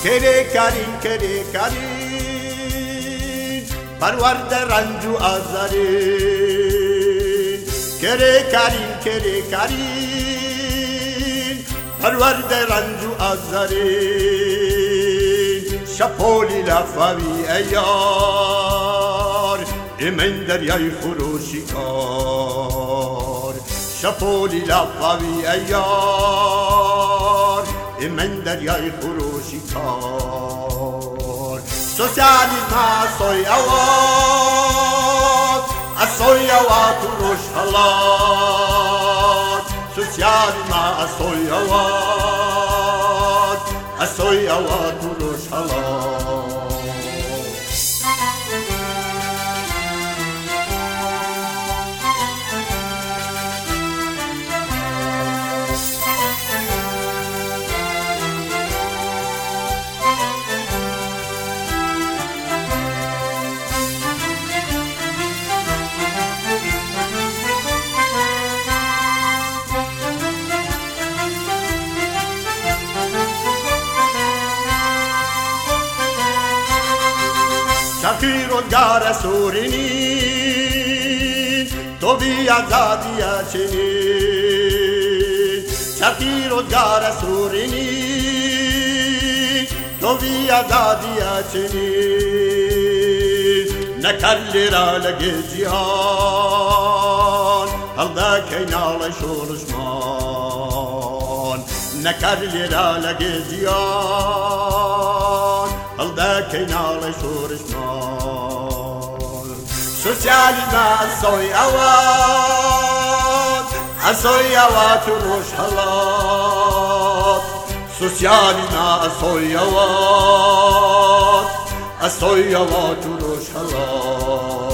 کره کرین پرورد رنج و آزارین کره کرین پرورد رنج و آزارین شپولی لفاوی ایار من دریای خروشی کار شپولی لفاوی ایار من دریای خروشی کار سوسیالیسم اسوی آوات و روش حالات سوسیالیسم اسوی آوات و روش حالات چرخی روزگار سورینی تو بی آزادی چنین چرخی روزگار سورینی تو بی آزادی چنین نکرلی را لگی جهان هلدا کینال شورشمان نکرلی را لگی جهان هلدا کینال شورشمان سوسیالیسم اسوی آوات و روش حالات سوسیالیسم اسوی آوات و روش حالات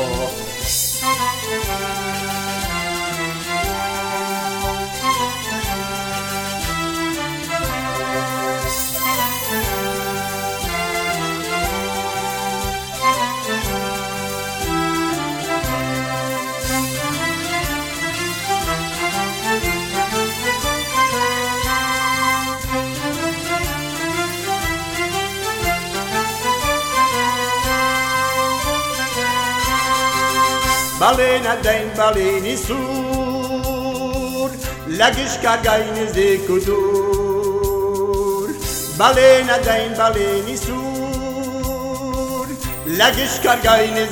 baleni sur lagish kargaini zikudur baleni sur lagish kargaini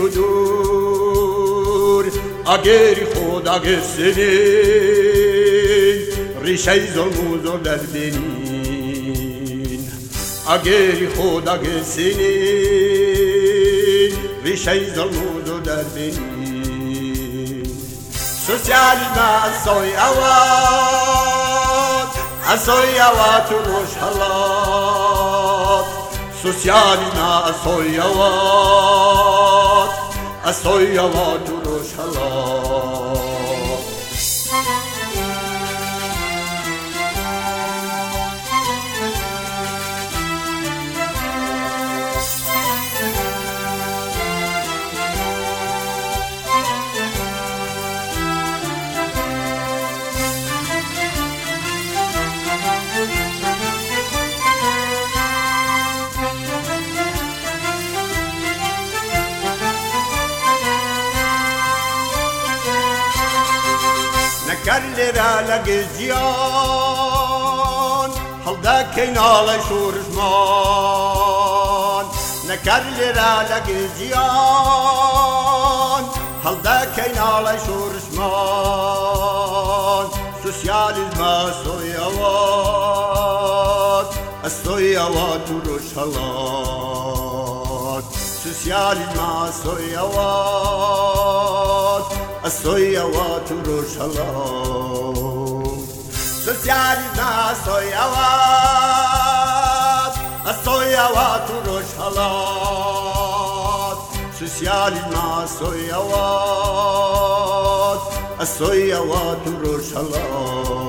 zikudur ager khod ager senin rishay zulmuzor dar benin ager khod ager senin rishay zulmuzor dar benin سوسیالیسم اسوی آوات و روش حالات سوسیالیسم اسوی آوات و روش حالات نکرلی را لگی جیان هلدا کینال شورشمان نکرلی را لگی جیان هلدا کینال شورشمان سوسیالیسم اسوی آوات و روش حالات سوسیالیسم اسوی آوات و روش حالات سوسیالیسم اسوی آوات و روش حالات سوسیالیسم اسوی آوات و روش حالات